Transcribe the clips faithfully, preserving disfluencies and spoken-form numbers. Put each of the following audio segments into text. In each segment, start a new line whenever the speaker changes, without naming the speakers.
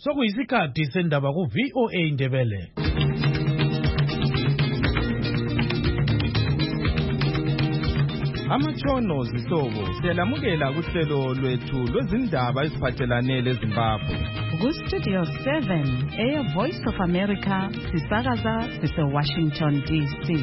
Sokuyisikhathi sendaba ku V O A Indebele.
Amatshono zihlobo siyalamukela kuhlelo lwethu lwezindaba eziphathelane leZimbabwe.
Ku Studio seven, Air Voice of America, sisakaza sise Washington D C.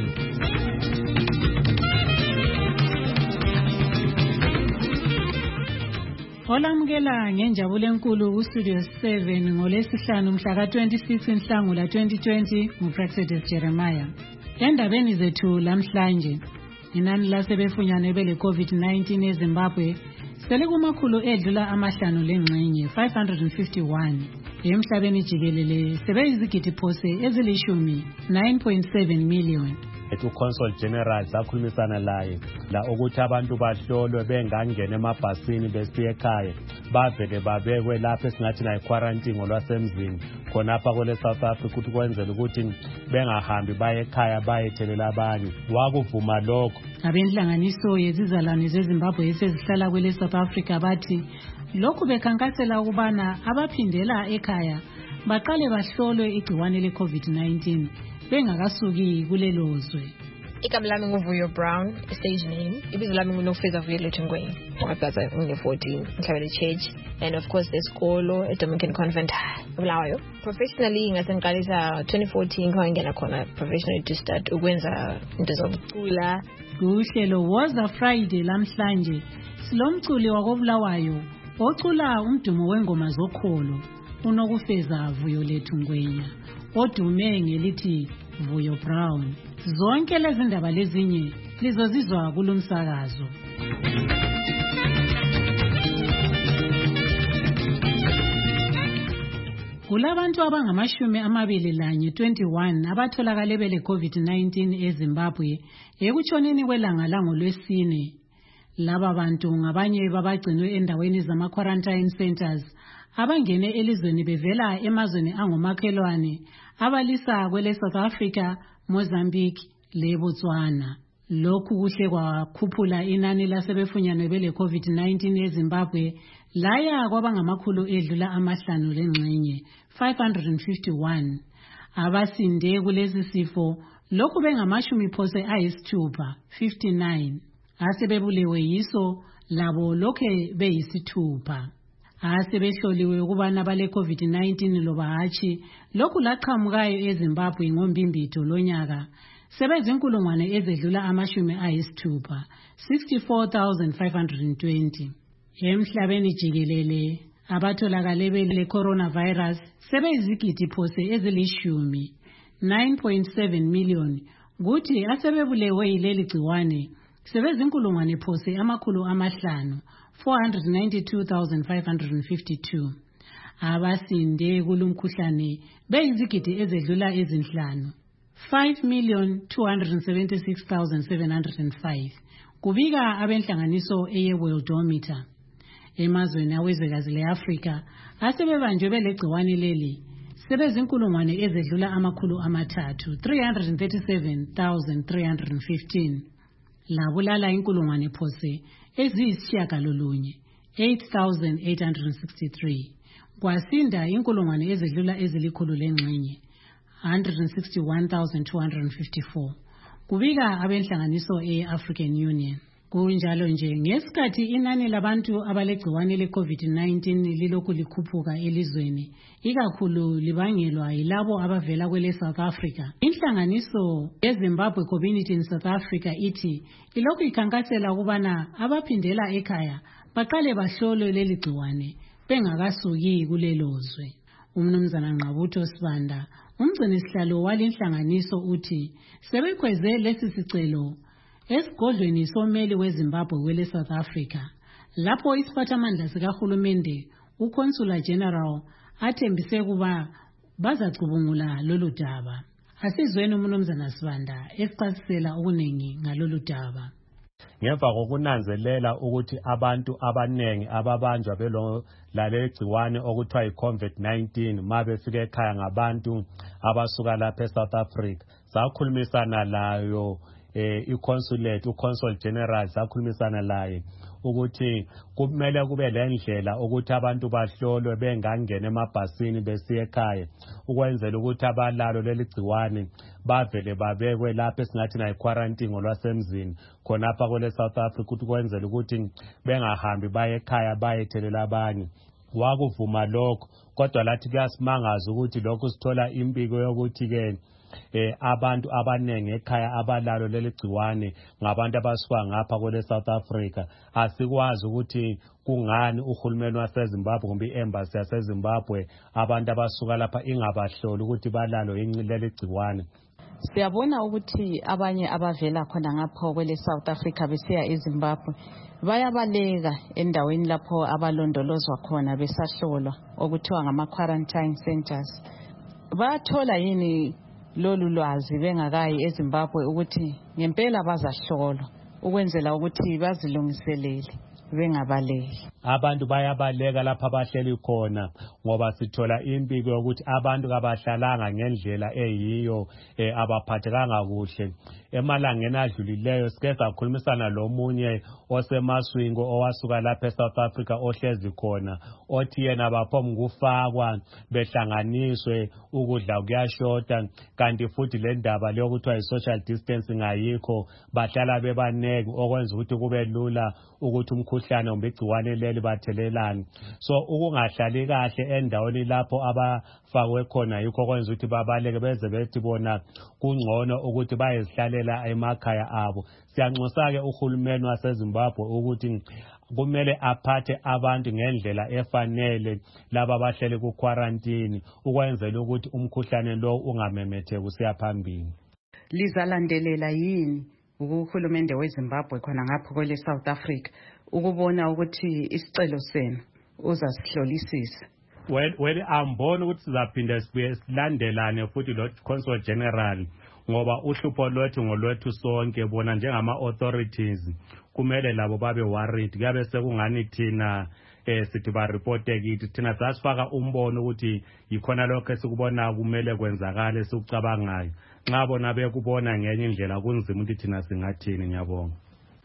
Olamukela ngenjabulo enkulu ku Studio seven ngolesihlanu mhla ka twenty-six Nhlangula twenty twenty nguPrexedes Jeremiah. Endabeni zethu lamhlanje, inani lasebefunyanwe bele COVID nineteen eZimbabwe sele kumakhulu edlula amahlanu lengxenye five hundred fifty-one. Emhlabeni jikelele sebeyizigidi phose ezilishumi nine point seven million.
Etu Consul General zakhulumisana laye la ukuthi abantu bahlolwe bengangena emabhasini besiye ekhaya bavele babekwe lapha esingathi nayi quarantine ngolwasemzini khonapha kwele South Africa ukuthi kwenzela ukuthi bengahambi baye ekhaya bayethelela abanye. Wakuvuma lokho.
Abenhlanganiso yezizalwane zeZimbabwe esezihlala kwele South Africa bathi lokhu bekhankasela ukubana abaphindela ekhaya baqale bahlolwe igciwane le COVID nineteen bengakasuki kulelo zwe.
Igama lami nguVuyo Brown, stage name. Ibizo lami nguNofeza Vuyelo Thengweni. Ngabhaza nge fourteen Nhlabele Church, and of course esikolo eDominican Convent eBulawayo. Professionally ngasengiqalisa twenty fourteen ngangena khona professionally to start ukwenza into zokucula.
Kuhlelo Woza Friday lamhlanje silomculi wakobulawayo ocula umdumo wengoma zokholo uNokufeza Vuyelo Thengweni odume ngelithi Vuyo Brown. Zonke lezi ndaba lezinye lizozizwa kulomsakazo. Kulabantu abangamashumi amabili lanye twenty-one abatholakale bele COVID nineteen eZimbabwe ekutshoneni kwelanga langolwesine. Laba bantu ngabanye babagcinwe endaweni zama quarantine centers abangene elizweni bevela emazweni angomakhelwane abalisa kwele South Africa, Mozambique le Botswana. Lokhu kuhle kwakhuphula inani lasebefunyanwe bele COVID nineteen eZimbabwe laya kwabangamakhulu edlula amahlanu lengxenye five hundred fifty-one. Abasinde kulezi sifo lokhu bengamashumi phose ayisithupha fifty-nine. Asebebulewe yiso labo lokhe beyisithupha. Asebehloliwe ukubana bale COVID nineteen loba hatshi lokhu laqhamukayo eZimbabwe ngombimbito lonyaka sebezinkulungwane ezedlula amashumi ayisithupha sixty-four thousand five hundred twenty. Emhlabeni jikelele abatholakale bele coronavirus sebeyizigidi phose ezilishumi nine point seven million. Kuthi asebebulewe yileli gciwane sebezinkulungwane phose amakhulu amahlanu four hundred ninety-two thousand five hundred fifty-two. Abasinde kulumkhuhlane beyizigidi ezedlula ezinhlanu five million two hundred seventy-six thousand seven hundred five. Kubika abenhlanganiso eye Worldometer. Emazweni awezwekazi leAfrika asebebanjwe belegciwane leli sebezinkulungwane ezedlula amakhulu amathathu three hundred thirty-seven thousand three hundred fifteen. Labulala inkulungwane phose eziyisishiyagalolunye eight thousand eight hundred sixty-three. Kwasinda inkulungwane ezedlula ezilikhulu lengxenye one hundred sixty-one thousand two hundred fifty-four. Kubika abenhlanganiso e-African Union. Kunjalo nje ngesikhathi inani labantu abalegciwane le COVID nineteen lilokhu likhuphuka elizweni ikakhulu libangelwa yilabo abavela kwele South Africa. Inhlanganiso yeZimbabwe Community in South Africa ithi ilokhu ikhankasela ukubana abaphindela ekhaya baqale bahlolwe leli gciwane bengakasuki kulelozwe. Umnumzana Ngqabutho Sibanda, umgcini sihlalo walenhlanganiso uthi sebekhweze lesi sicelo esigodlweni someli weZimbabwe kwele South Africa lapho isiphathamandla sikahulumende uConsular General athembise kuba bazacubungula lolu daba. Asizweni umnumzana Sibanda esichasisela okuningi ngalolu daba.
Ngemva kokunanzelela ukuthi abantu abanengi ababanjwa belo lalegciwane okuthiwa iCovid nineteen mabefika ekhaya ngabantu abasuka lapha eSouth Africa, sakhulumisana layo eh i-consulate u-consul general sakhulumisana laye ukuthi kumele kube lendlela ukuthi abantu bahlolwe bengangena emabhasini besiya ekhaya ukwenzela ukuthi abalalo leli gciwane bavele babekwe lapho esingathi na quarantine ngolwasemzini khonapha kole South Africa ukuthi kwenzela ukuthi bengahambi baye ekhaya bayethelela abanye. Wakuvuma lokho kodwa lathi kuyasimangaza ukuthi lokho sithola impiko yokuthi ke eh abantu abanenge ekhaya abalalo leli gciwane ngabantu abasuka ngapha kole South Africa. Asikwazi ukuthi kungani uhulumeni waseZimbabwe kumbe i-embassy yaseZimbabwe abantu abasuka lapha ingabahloli ukuthi balalo leli gciwane.
Siyabona ukuthi abanye abavela khona ngapha kwele South Africa besiya eZimbabwe bayabaleka endaweni lapho abalondolozwa khona besahlolwa okuthiwa ngama quarantine centers. Bathola yini lolu lwazi bengakayi eZimbabwe ukuthi ngempela bazahlolwa ukwenzela ukuthi bazilungiselele bengabaleki?
Abantu bayabaleka lapha abahleli khona ngoba sithola impiko yokuthi abantu kabahlalanga ngendlela eyiyo eh, abaphathekanga kuhle. Emalangeni adlulileyo sike sakhulumisana lomunye osemaswingo owasuka lapha eSouth Africa ohlezi khona othi yena baphomu kufakwa behlanganiswe ukudla kuyashota kanti futhi le ndaba leyo kuthiwa i-social distancing ayikho bahlala bebaneki okwenza ukuthi kube lula ukuthi umkhuhlane kumbe igciwane leli bathelelane. So ukungahlali kahle endaweni lapho abafakwe khona yikho kwenza ukuthi babaleke beze bethi bona kungcono ukuthi bayezihlalela emakhaya abo. Siyanxusa ke uhulumeni waseZimbabwe ukuthi kumele aphathe abantu ngendlela efanele laba abahleli ku quarantine ukwenzela ukuthi umkhuhlane lo ungamemetheki usiya phambili.
Lizalandelela yini ukuhulumende weZimbabwe khona ngapha kwele South Africa ukubona ukuthi isicelo senu uzasihlolisisa?
Well, well ambona ukuthi sizaphinda sibuye silandelane futhi lo consul general ngoba uhlupho lwethu ngolwethu sonke bona njengama authorities kumele labo babe worried kuyabe sekungani thina eh sithi ba report kithi thina sasifaka umbono ukuthi yikhona lokho esikubona kumele kwenzakale sikucabangayo nxa bona bekubona ngenye indlela kunzima ukuthi thina singathini. Ngiyabonga.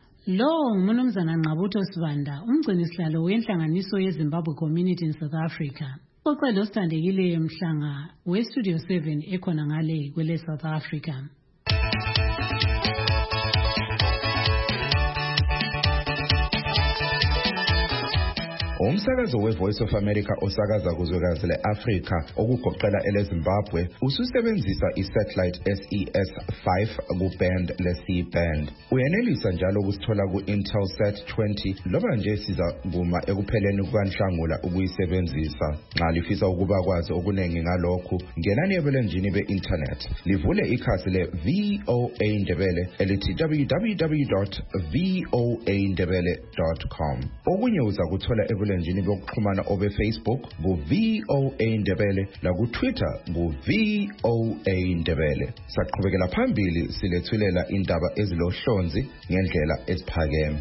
Lo ngumnumzana Nqabutho Sibanda umgcini sihlalo wenhlanganiso yeZimbabwe Community in South Africa. Uxelo sithandekile mhlanga we Studio seven ekhona ngale kwele South Africa.
Umsakazo we-Voice of America osakaza kuzwekazi le-Afrika okugoqela ele-Zimbabwe ususebenzisa i-satellite S E S five ku-band le-C band. Uyenelisa njalo ukusithola ku-Intelsat twenty loba nje siza kuma ekupheleni kukaNhlangula ukuyisebenzisa. Nxa lifisa ukuba kwazi okunengi ngalokhu ngenani ebulenjini be-internet livule ikhasi le-V O A Ndebele elithi w w w dot v o a ndebele dot com. Okunye uza kuthola ebulenjini bokuxhumana obe Facebook ku V O A Ndebele la ku Twitter ku V O A Ndebele. Saqhubekela phambili silethulela indaba ezilohlonzi ngendlela esiphakeme.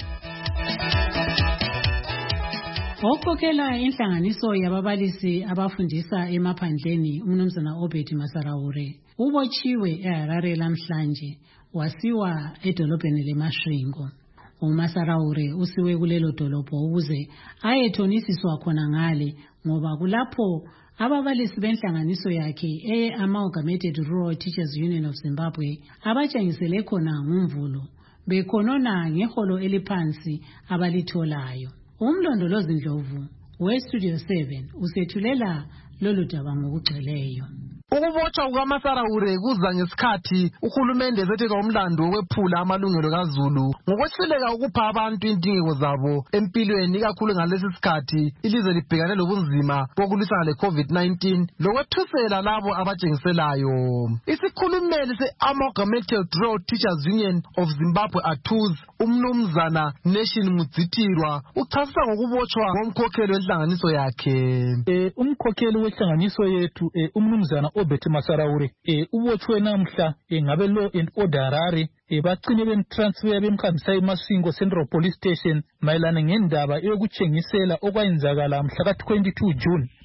Okhokhela inhlanganiso yababalisi abafundisa emaphandleni umnumzana Obed Masarawure ubotshiwe eHarare namhlanje wasiwa edolobheni leMashringo. uMasarawure usiwe kulelo dolobho ukuze ayethonisiswa khona ngale ngoba kulapho ababalisi benhlanganiso yakhe e-Amalgamated Rural Teachers Union of Zimbabwe abatshengisele khona ngumvulo bekhonona ngeholo eliphansi abalitholayo. Umlondolozi Ndlovu we-Studio seven usethulela lolu daba ngokugcweleyo.
Ukubotshwa kukaMasarawure kuza ngesikhathi uhulumende ezethe umlando wephula amalungelo kaZulu ngokwehluleka ukupha abantu indingeko zabo empilweni ikakhulu ngalesi sikhathi ilizwe libhekane lobunzima bokulwisana le-COVID nineteen lokwethusela labo abatshengiselayo. Isikhulumeli se-Amalgamated Rural Teachers Union of Zimbabwe A T U Z umnumzana Nation Mudzitirwa uchasisa ngokubotshwa ngomkhokheli wenhlanganiso yakhe.
Eh umkhokheli wenhlanganiso yethu eh umnumzana Obed Masarawure eh ubotshwe namhla eh ngabe law and order Harare eh bacine bemtransfer bemkhambisa eMasingo Central Police Station mayelana ngendaba yokutshengisela okwenzakala mhla ka twenty-two June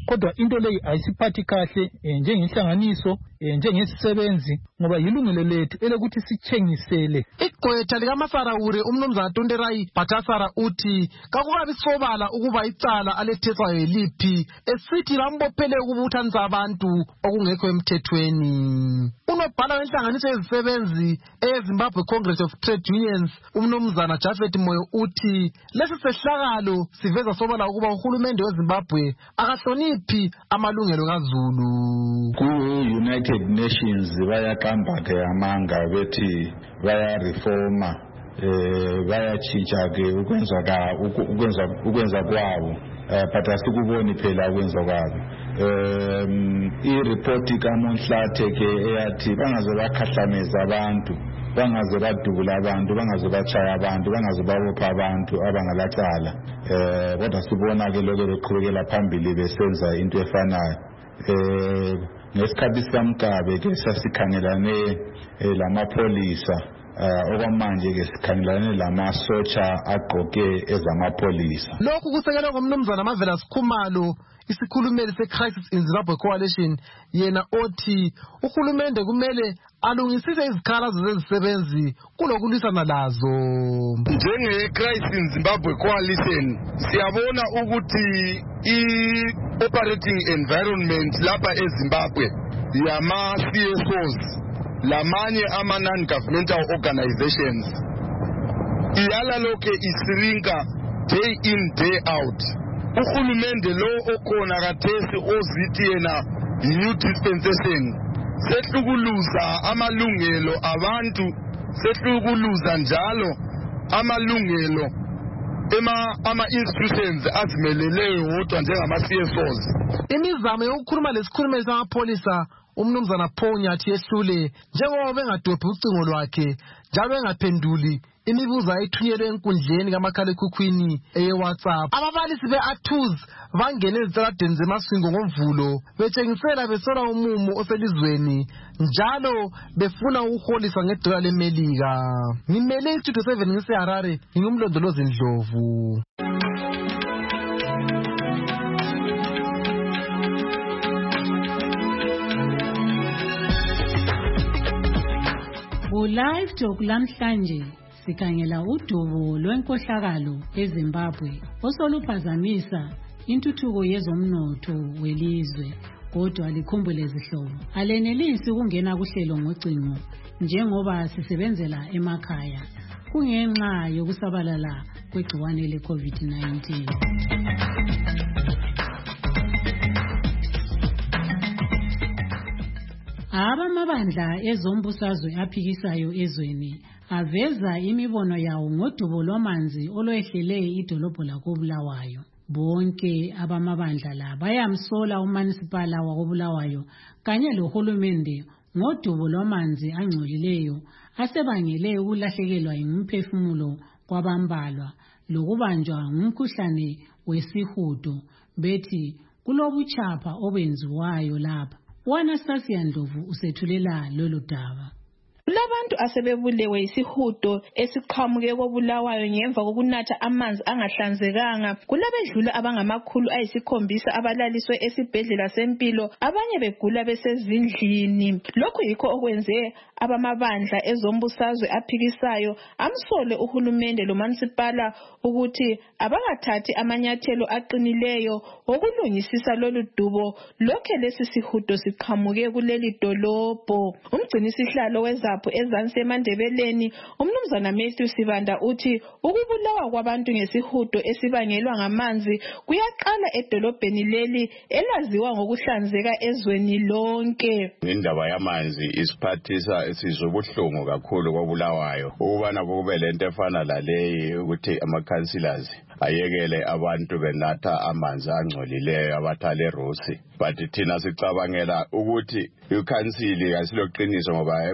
kodwa into leyi ayisiphathi kahle njengenhlanganiso njengesisebenzi ngoba yilungelo lethu elokuthi sithengisele.
Igqwetha likaMasaraure umnumzana Tonderai Bhatasara uthi kakukabi sobala ukuba icala aletheswayo yiliphi esithi lambophele ukubuthanisa abantu okungekho emthethweni. Unobhala wenhlanganiso yezisebenzi eZimbabwe Congress of Trade Unions umnumzana Jafet Moyo uthi lesi sehlakalo siveza sobala ukuba uhulumende weZimbabwe akahloniphi amalungelo kaZulu.
Ku-United Nations bayaqamba ke amanga bethi baya reforma eh bayachicha ke ukwenza ka ukwenza ukwenza kwawo but asikuboni phela ukwenza kwabo. Um i-report kaMonhlathe ke eyathi bangaze bakhahlameza abantu, bangaze badubula abantu, bangaze bachaya abantu, bangaze babopha abantu abangalacala. Eh kodwa sibona ke lokho beqhubekela phambili besenza into efanayo. Eh ngesikhathi samkabe ke sasikhangelane lamapolisa okwamanje ke sikhangelane lamasotsha agqoke ezamapolisa.
Lokhu kusekelwe ngomnumzana Mavela Sikhumalo isikhulumeli se-Crisis in Zimbabwe Coalition yena othi uhulumende kumele alungisise izikhalazo zezisebenzi kulokulwisana lazo.
Njenge-Crisis in Zimbabwe Coalition siyabona ukuthi i-operating environment lapha eZimbabwe yama-C S Os lamanye ama-non-governmental organizations iyala lokhe isirinka day in day out. Uhulumende lo okhona kathesi ozithi yena new dispensation sehlukuluza amalungelo abantu, sehlukuluza njalo amalungelo ema ama institutions azimeleleyo wodwa njengama-C S Os.
Imizamo yokukhuluma lesikhulumeli samapolisa umnumzana Ponyathi yehlule njengoba bengadophi ucingo lwakhe njalo engaphenduli imibuzo ayithunyelwe enkundleni kamakhalekhukhwini eyeWhatsApp. Ababalisi be-Athuz bangene ezitaladeni zeMasvingo ngoMvulo betshengisela besola umumo oselizweni njalo befuna ukuholiswa ngedola leMelika. Ngimele iStudio seven ngiseHarare, ngingumlondolozi Ndlovu.
Ku-Live Talk lamhlanje sikhangela udubo lwenkohlakalo eZimbabwe osoluphazamisa intuthuko yezomnotho welizwe. Kodwa likhumbule zihlobo, alenelisi ukungena kuhlelo ngocingo njengoba sisebenzela emakhaya kungenxa yokusabalala kwegciwane le-COVID nineteen. Abamabandla ezombusazwe aphikisayo ezweni aveza imibono yawo ngodubo lwamanzi olwehlele idolobho lakoBulawayo. Bonke abamabandla la bayamsola uMunicipal wakoBulawayo kanye lohulumende ngodubo lwamanzi angcolileyo asebangele ukulahlekelwa yimphefumulo kwabambalwa lokubanjwa ngumkhuhlane wesihudo. Bethi kulobuchapha obenziwayo lapha. Anastasia Ndlovu usethulela lolu daba.
Labantu asebebulewe yisihudo esiqhamuke koBulawayo ngemva kokunatha amanzi angahlanzekanga. Kulabedlula abangamakhulu ayisikhombisa abalaliswe esibhedlela sempilo, abanye begula besezindlini. Lokhu yikho okwenze abamabandla ezombusazwe aphikisayo amsole uhulumende loMunicipal ukuthi abakathathi amanyathelo aqinileyo okulungisisa lolu dubo lokho lesi sihudo siqhamuke kuleli dolobho. Umgcinisihlalo wezapho ezansi eMandebeleni umnumzana Matthew Sibanda uthi ukubulawa kwabantu ngesihudo esibangelwa ngamanzi kuyaqala edolobheni leli elaziwa ngokuhlanzeka ezweni lonke.
Indaba yamanzi isiphathisa esizobuhlungu kakhulu koBulawayo ukubana kube lento efana laleyi ukuthi ama-councillors ayekele abantu benatha amanzi angcolileyo abathale rusi. But thina sicabangela ukuthi ikhansili asiloqiniso ngoba emalangeni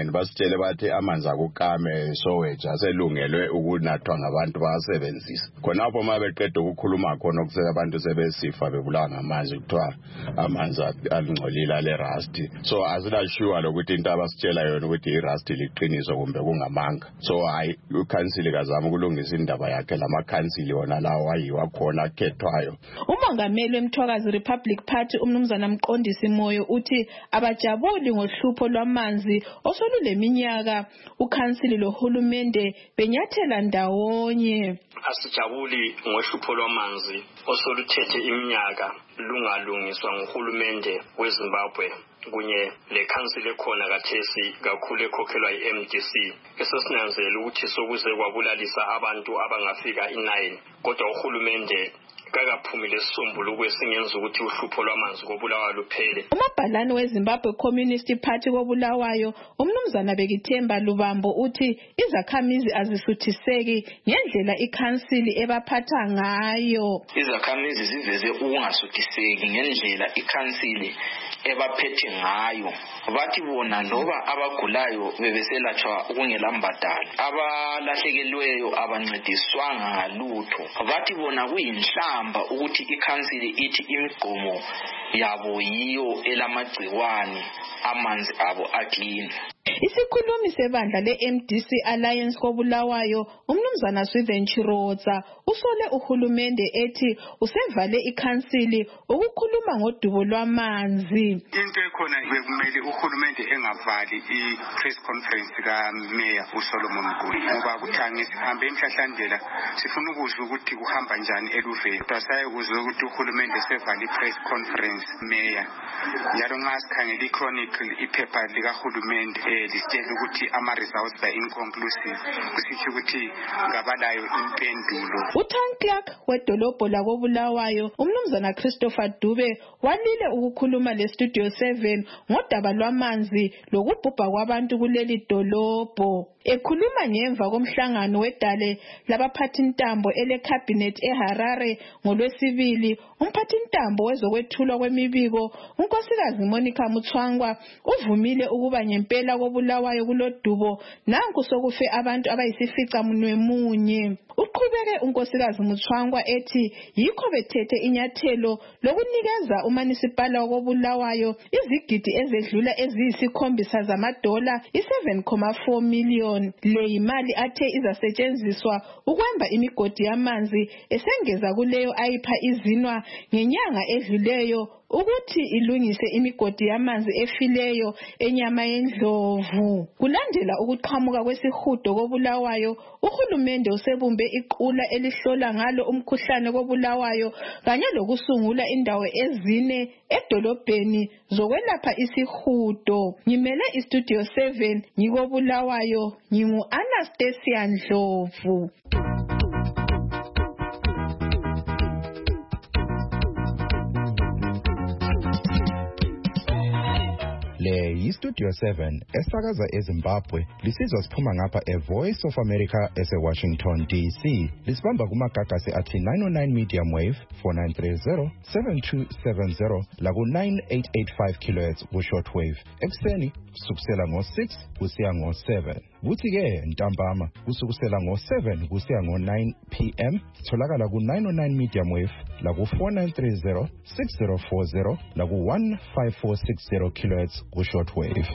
enyangeni basitshele bathi amanzi akukame Soweto aselungelwe ukunathwa ngabantu bayasebenzisa khonapho uma beqeda ukukhuluma khona okusela abantu sebesifa bebulawa ngamanzi kuthiwa amanzi alingcolile ale rust so asila sure lokuthi into abasitshela yona ukuthi i-rust liqiniso kumbe kungamanga so hayi ukhansili kazama ukulungisa indaba yakhe lamakhansili wona lawo ayiwa khona akhethwayo.
Umongameli wemthwakazi Republic Party umnumzana Mqondisi Moyo uthi abajabuli ngohlupho lwamanzi osoluleminyaka ukhansili lohulumende benyathela ndawonye.
Asijabuli ngohlupho lwamanzi osoluthethe iminyaka lungalungiswa nguhulumende weZimbabwe kunye lekhansili ekhona kathesi kakhulu ekhokhelwa i-M D C esesinanzela ukuthi sokuze kwabulalisa abantu abangafika i-nine kodwa uhulumende kakaphumile isisombululo kwesingenza ukuthi uhlupho lwamanzi kobulawayo luphele.
Umabhalane weZimbabwe Communist Party kobulawayo umnumzana Bekithemba Lubambo uthi izakhamizi azisuthiseki ngendlela ikhansili ebaphatha ngayo.
Izakhamizi ziveze ukungasuthiseki ngendlela ikhansili ebaphethe ngayo. Bathi bona loba abagulayo bebeselatshwa kungelambadalo, abalahlekelweyo abancediswanga ngalutho. Bathi bona kuyinhlamba ukuthi ikhansili ithi imigqomo yabo yiyo elamagciwane amanzi abo aklini.
Isikhulumi sebandla le-M D C Alliance kobulawayo umnumzana Swithen Chiroza usole uhulumende ethi usevale ikhansili ukukhuluma ngodubo lwamanzi.
Into ekhona bekumele uhulumende engavali i-press conference kaMeya uSolomon Mnguni ngoba kuthange sihambe emhlahlandlela sifuna ukuzwa ukuthi kuhamba njani eluveni. Tasaye ukuzwa ukuthi uhulumende sevale i-press conference Meya. Njalo nxa sikhangela i-chronicle iphepha likahulumende lisitshela ukuthi ama-results by inconclusive kusitsho ukuthi ngabalayo impendulo.
uTown Clerk wedolobho lakobulawayo umnumzana Christopher Dube walile ukukhuluma le-Studio seven ngodaba lwamanzi lokubhubha kwabantu kuleli dolobho. Ekhuluma ngemva komhlangano wedale labaphathintambo ele-cabinet eHarare ngolwesibili, umphathintambo wezokwethulwa kwemibiko unkosikazi Monica Mutswangwa uvumile ukuba ngempela kobulawayo kulodubo nanku sokufe abantu abayisifica munwe munye. Uqhubeke unkosikazi Mutswangwa ethi yikho bethethe inyathelo lokunikeza umanisipala wokobulawayo izigidi ezedlula eziyisikhombisa zamadola i-seven point four million. Le imali athe izasetshenziswa ukwemba imigodi yamanzi esengeza kuleyo ayipha izinwa ngenyanga edluleyo ukuthi ilungise imigodi yamanzi efileyo enyama yendlovu. Kulandela ukuqhamuka kwesihudo kobulawayo, uhulumende usebumbe iqula elihlola ngalo umkhuhlane kobulawayo kanye lokusungula indawo ezine edolobheni zokwelapha isihudo. Ngimele iStudio seven ngikobulawayo, ngingu Anastasia Ndlovu.
Le yiStudio seven esakaza eZimbabwe lisizwa siphuma ngapha eVoice of America eseWashington D C. Lisibamba kumagagasi athi nine oh nine medium wave four nine three zero seven two seven zero laku nine eight eight five kilohertz ku shortwave. Ekseni kusukela ngo six kusiya ngo seven. Kuthi ke ntambama kusukela ngo seven kusiya ngo nine p m sitholakala ku nine oh nine medium wave laku four nine three zero six zero four zero laku one five four six zero kilohertz ku shortwave.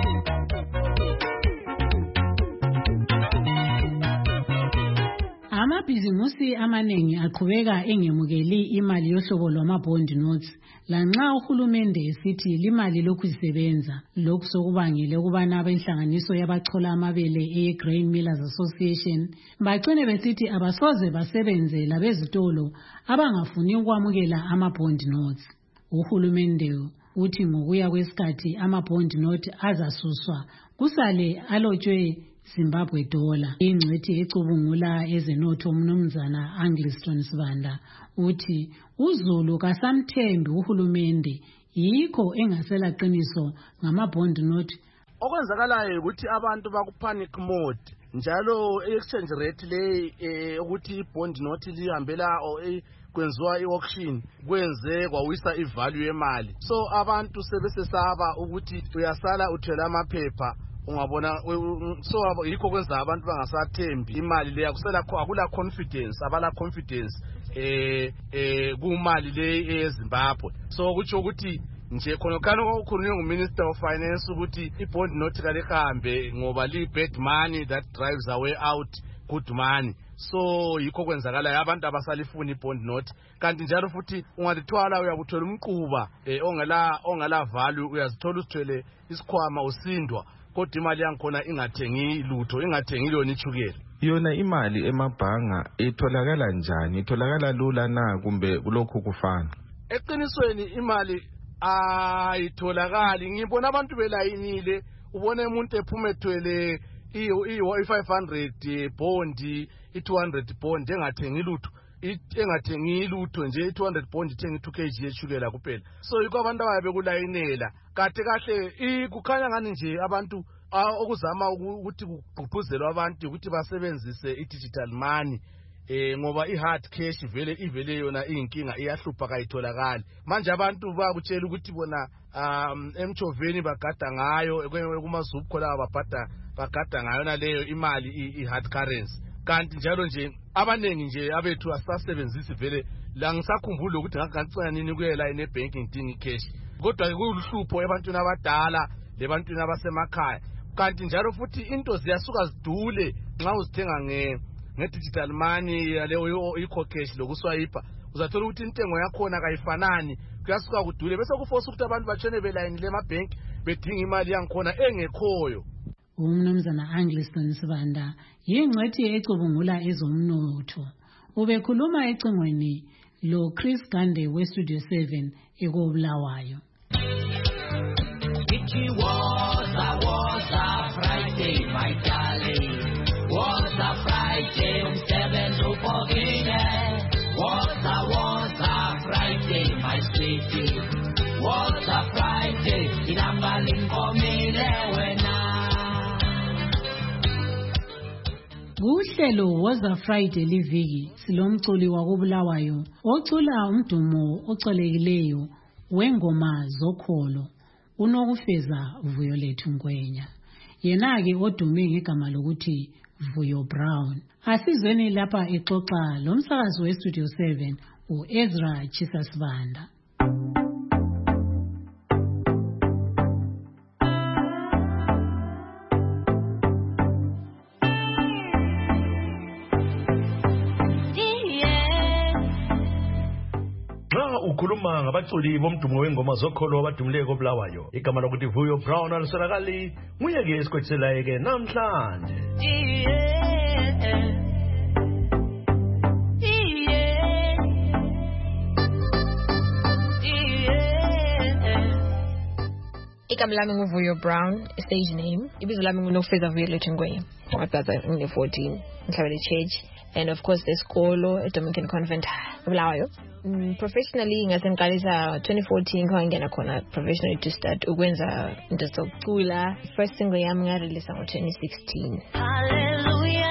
Amabhizimusi amanengi aqhubeka engemukeli imali yohlobo lwama-bond notes lanxa uhulumende esithi limali lokhu isebenza. Lokhu sokubangile ukubana abenhlanganiso yabachola amabele e-Grain Millers Association bacine besithi abasoze basebenze labezitolo abangafuni ukwamukela ama-bond notes. Uhulumende uthi ngokuya kwesikhathi ama-bond note azasuswa kusale alotshwe Zimbabwe dollar. Ingcethi ecubungula ezenotho umnumzana Angliston Sibanda uthi uZulu kasamthembi uhulumende yikho engasela qiniso ngama-bond note.
Okwenzakalayo ukuthi abantu bakupanic mode njalo exchange rate le ukuthi i-bond note lihambela kwenziwa i-auction kwenze kwawisa ivalue yemali, so abantu sebesesaba ukuthi uyasala uthela amaphepha
ungabona so yikho kwenza abantu bangasathembi imali le akusela akula confidence abala confidence eh eh kumali le eZimbabwe so kutsho ukuthi nje khona kana ukhulunywe nguminister of finance ukuthi ibond note kale kambe ngoba li bad money that drives away out good money so yikho kwenzakala abantu abasalifuna ibond note kanti njalo futhi ungalithwala uyakuthola umquba eh ongela ongela value uyazithola usithwele isikhwama usindwa kodwa imali yankhona ingathengi lutho ingathengi yona ichukela
yona imali emabhanga itholakala njani itholakala lula na kumbe kulokho kufana
eqinisweni imali ayitholakali ngibona abantu belayinile ubone umuntu ephuma ethwele i five hundred bond i two hundred bond engathengi lutho engathengi lutho nje i two hundred bond ithenga two kilograms yechukela kuphela so yikho abantu ababe kulayinela kade kahle kukhanya ngani nje abantu okuzama ukuthi kugqugquzelwe abantu ukuthi basebenzise i-digital money eh ngoba i-hard cash vele ivele yona inkinga iyahlupha kayitholakali manje abantu bakutshela ukuthi bona um emchoveni bagada ngayo kumazupho khona babhada bagada ngayo naleyo imali i-hard currency kanti njalo nje abanengi nje abethu asasebenzisi vele la ngisakhumbula ukuthi ngakancane nini kuyela ine banking dingi cash kodwa kuluhlupho ebantwini abadala lebantwini abasemakhaya kanti njalo futhi into ziyasuka zidule nxa uzithenga nge nge-digital money leyo i-cash lokuswayipa uzathola ukuthi intengo yakhona kayifanani kuyasuka kudule bese kuforce ukuthi abantu batshone belayinile emabhenki bedinga imali yankhona engekhoyo
umnumzana Angliston Sibanda yingcwethi ecubungula ezomnotho ubekhuluma ecingweni lo Chris Gande we Studio seven ekobulawayo
It was a was a Friday my darling was a Friday um seven upogine was a was a Friday my sweetie was a Friday inambalingomile wena
Kuhlelo woza Friday liviki silomculi wakobulawayo ocula umdumo ocolekileyo wengoma zokholo unokufeza Vuyo lethu Ngwenya yena ke odume ngegama lokuthi Vuyo Brown asizweni lapha exoxa lomsakazi we Studio seven uEzra Chisasibanda
ukhuluma ngabaculi bomdumo wengoma zokholo abadumile kobulawayo igama lokuthi Vuyo Brown alisolakali nguye ke esikwethelaye ke namhlanje
igama lami nguVuyo Brown stage name ibizo lami nguNofeza Vuyo lethu Ngwenya ngabhaza ngine fourteen ngihlabele church and of course esikolo eDominican Convent Bulawayo. Mm, professionally ngasengiqalisa twenty fourteen ngangena khona professionally to start ukwenza into zokucula. First single yami ngarelease ngo twenty sixteen.
Hallelujah.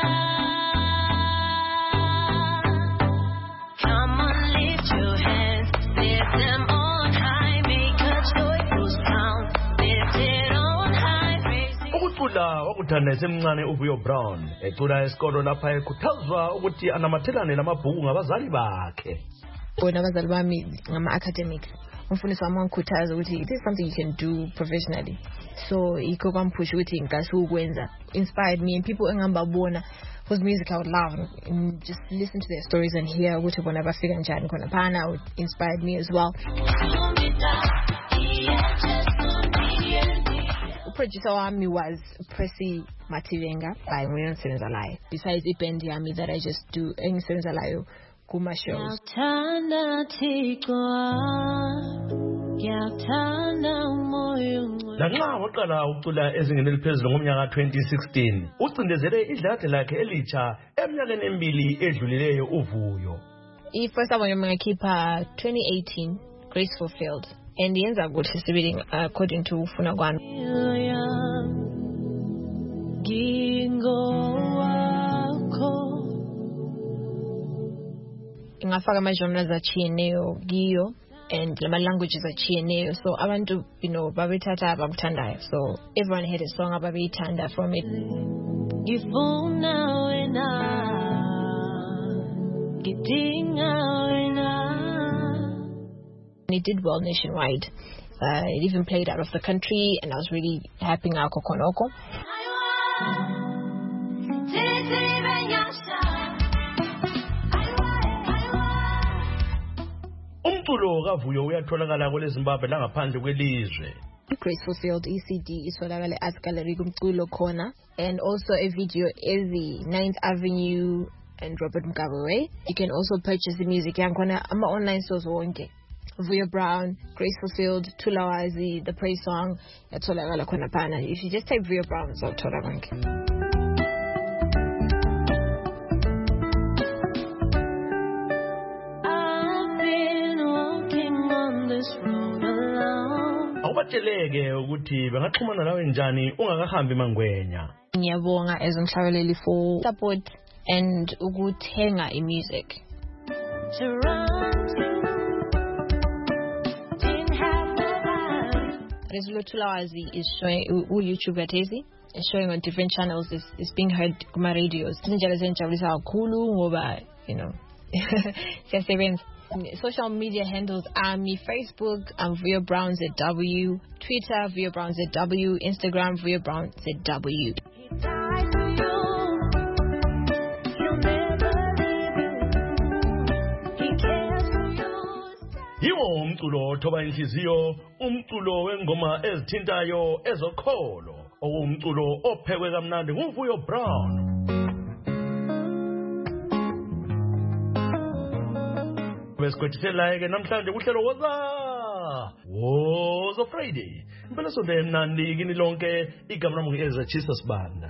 Come on, lift your hands, lift them on high, make a joyful sound, lift it on high.
Ukucula wakuthanda esemncane uVuyo Brown ecula esikolo lapha ekhuthazwa ukuthi anamathelane lamabhuku ngabazali bakhe.
Bona abazali bami ngama academics umfundisi wami wangikhuthaza ukuthi this is something you can do professionally, so ikho kwamphusha ukuthi ngikase ukwenza, inspired me and people engambabona whose music I would love and just listen to their stories and hear ukuthi bona bafika njani khona phana inspired me as well. Producer wami was Pressy Mativenga by Nguyen Senzalayo. Besides iband yami that I just do engisenzalayo kuma shows.
Lanxa waqala ucula ezingeni eliphezulu ngomnyaka twenty sixteen ucindezele idlakhe lakhe elitsha eminyakeni emibili edlulileyo uVuyo.
I first album yami ngakhipha twenty eighteen Grace Fulfilled and yenza kuhle sibili according to ufuna kwami. Ngafaka ama genres atshiyeneyo kiyo and lama languages achiyeneyo, so abantu, you know, babethatha abakuthandayo, so everyone had a song ababeyithanda from it. Ngifuna wena ngidinga wena. It did well nationwide. Uh, it even played out of the country, and I was really happy now kokonoko.
Umculo kaVuyo uyatholakala kwele Zimbabwe langaphandle kwelizwe.
Graceful Field E C D itholakala at Gallery kumculo khona, and also a video ezi ninth Avenue and Robert Mugabe Way. You can also purchase the music yakhona ama online stores wonke. Vuyo Brown, Graceful Field, Tulawazi, the praise song yatholakala khona phana. If you just type Vuyo Brown uzawuthola konke.
Awubatsheleke ukuthi bangaxhumana nawe njani ungakahambi mangwenya.
Ngiyabonga as umhlabeleli for support and ukuthenga imusic. Resilo Tulawazi is showing u YouTube atezi. It's showing on different channels. It's, it's being heard kuma radios. Indlela zenjabulisa kakhulu ngoba, you know, siyasebenza. Social media handles are me Facebook, I'm Vuyo Brown Z W, Twitter Vuyo Brown Z W, Instagram Vuyo Brown Z W.
Yiwo umculo othoba inhliziyo, umculo wengoma ezithintayo ezokholo, okumculo ophekwe kamnandi nguVuyo Brown. Besikhothela ke namhlanje kuhlelo woza woza Friday impela sonke emnandi kini lonke igama lami ngiEzra Jesus Banda.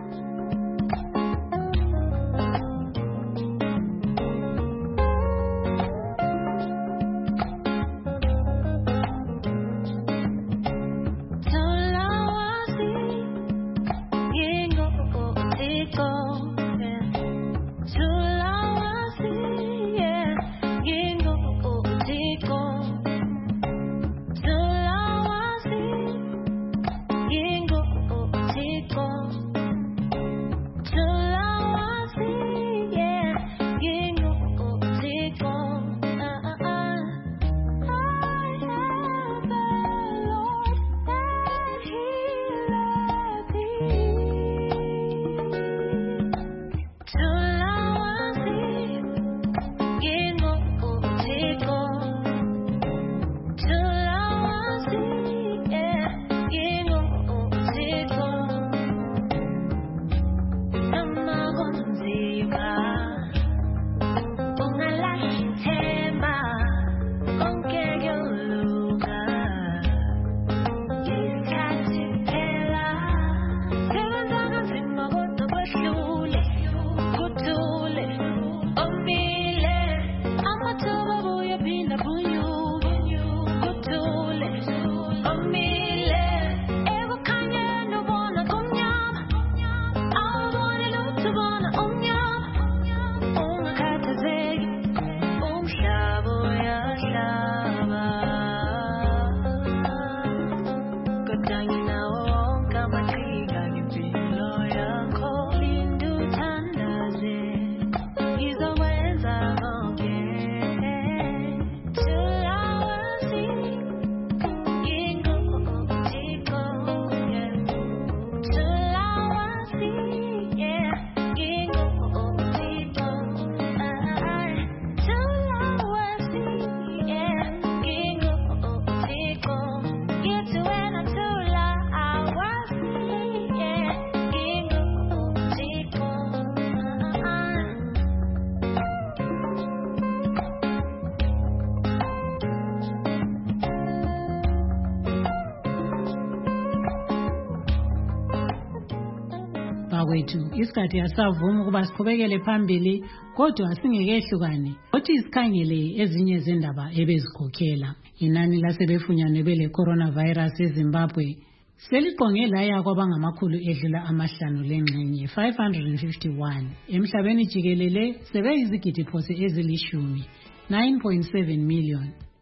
Bakwethu isikhathi asavuma ukuba siqhubekele phambili kodwa singekehlukane othi isikhangele ezinye zendaba ebezikhokhela inani lasebefunyanwe bele coronavirus eZimbabwe seliqonge laya kwabangamakhulu edlula amahlanu lengxenye five hundred fifty-one emhlabeni jikelele sebeyizigidi phose ezilishumi nine point seven million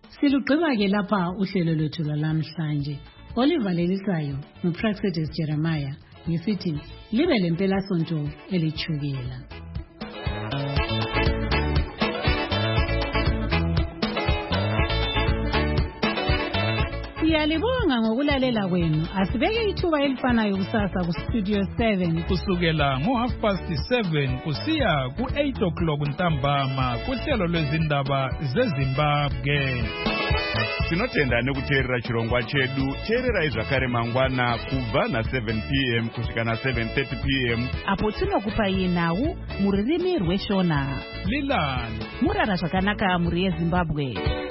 Silugqiba ke lapha uhlelo lwethu lwalamhlanje. Olivalelisayo nguPraxedes Jeremiah ngisithi libe lempela sonto elichukela. Siyalibonga ngokulalela kwenu. Asibeke ithuba elifanayo kusasa ku Studio seven
kusukela ngo half past seven kusiya ku eight o'clock ntambama kuhlelo lwezindaba zeZimbabwe.
Tinotenda nekuteerera chirongwa chedu. Teererai zvakare mangwana kubva na seven p m kusvika na seven thirty p m
apo tinokupai nhau mururimi rweshona.
Lilani
murara zvakanaka muri yeZimbabwe.